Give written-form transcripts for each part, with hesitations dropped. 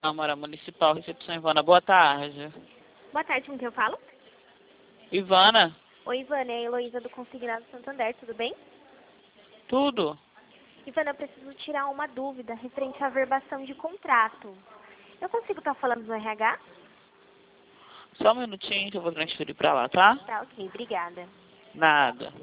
Câmara Municipal, recepção Ivana, boa tarde. Boa tarde, com quem eu falo? Ivana, Oi, Ivana, é a Heloísa do Consignado Santander, tudo bem? tudo? Ivana, eu preciso tirar uma dúvida referente à verbação de contrato. Eu consigo estar falando no RH? Só um minutinho que eu vou transferir pra lá, tá? Tá, ok, obrigada. Nada.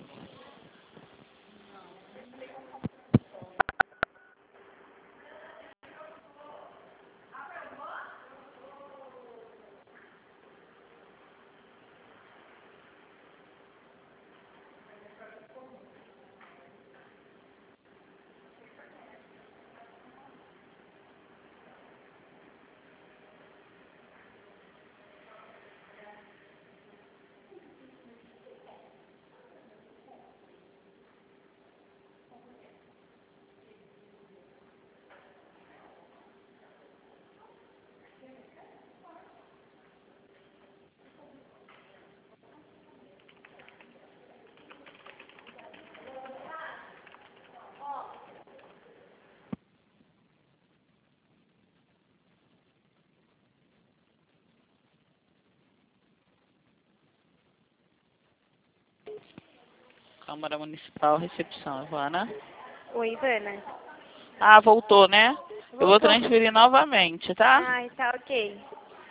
Câmara Municipal, recepção Ivana. Oi, Ivana. Ah, voltou, né? Eu vou Voltou? transferir novamente, tá? Ai, tá, ok.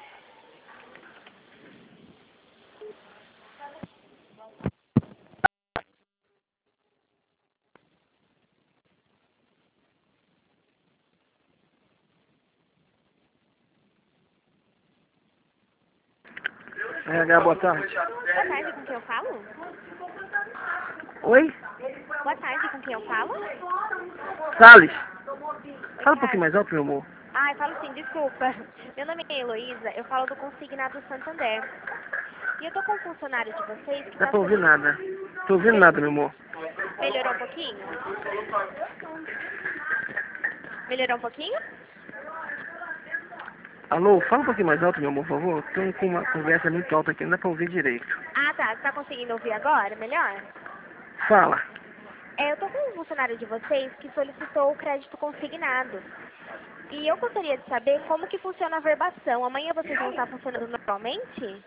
RH, boa tarde. Boa tarde, com quem eu falo? Oi? Boa tarde, com quem eu falo? Salles. Oi, Fala um pouquinho Carlos. mais alto, meu amor. Ai, falo sim, desculpa. Meu nome é Heloísa, eu falo do Consignado Santander. E eu tô com um funcionário de vocês que Dá tá pra ouvir nada. Tô ouvindo nada, meu amor. Melhorou um pouquinho? Melhorou um pouquinho? Alô, fala um pouquinho mais alto, meu amor, por favor. Tô com uma conversa muito alta aqui, não dá pra ouvir direito. Ah, tá. Você tá conseguindo ouvir agora? Melhor? Fala. Eu tô com um funcionário de vocês que solicitou o crédito consignado. E eu gostaria de saber como que funciona a verbação. Amanhã vocês vão estar funcionando normalmente?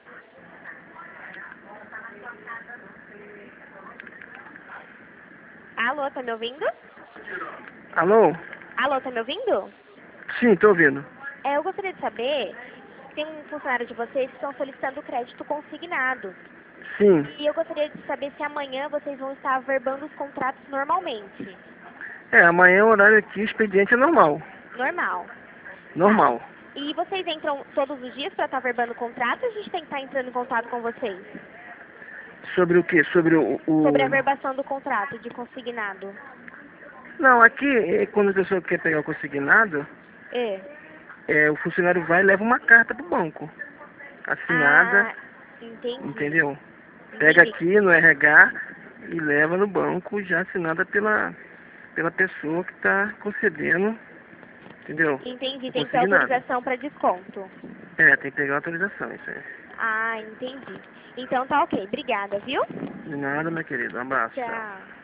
Alô, tá me ouvindo? Alô? Alô, tá me ouvindo? Sim, tô ouvindo. Eu gostaria de saber, tem um funcionário de vocês que estão solicitando o crédito consignado. Sim. E eu gostaria de saber se amanhã vocês vão estar averbando os contratos normalmente. Amanhã o horário aqui, o expediente é normal. Normal. Tá. Normal. E vocês entram todos os dias para estar verbando o contrato ou a gente tem que estar entrando em contato com vocês? Sobre o quê? Sobre Sobre a verbação do contrato de consignado. Não, aqui, quando a pessoa quer pegar o consignado, É. o funcionário vai e leva uma carta pro banco. Assinada, Ah, entendi. entendeu? Pega Entendi. aqui no RH e leva no banco já assinada pela pessoa que está concedendo, entendeu? Entendi. O Tem que ter consignado. autorização para desconto. Tem que pegar a autorização, isso aí. Ah, entendi. Então tá ok. Obrigada, viu? De nada, meu querido. Um abraço, tchau. Tchau.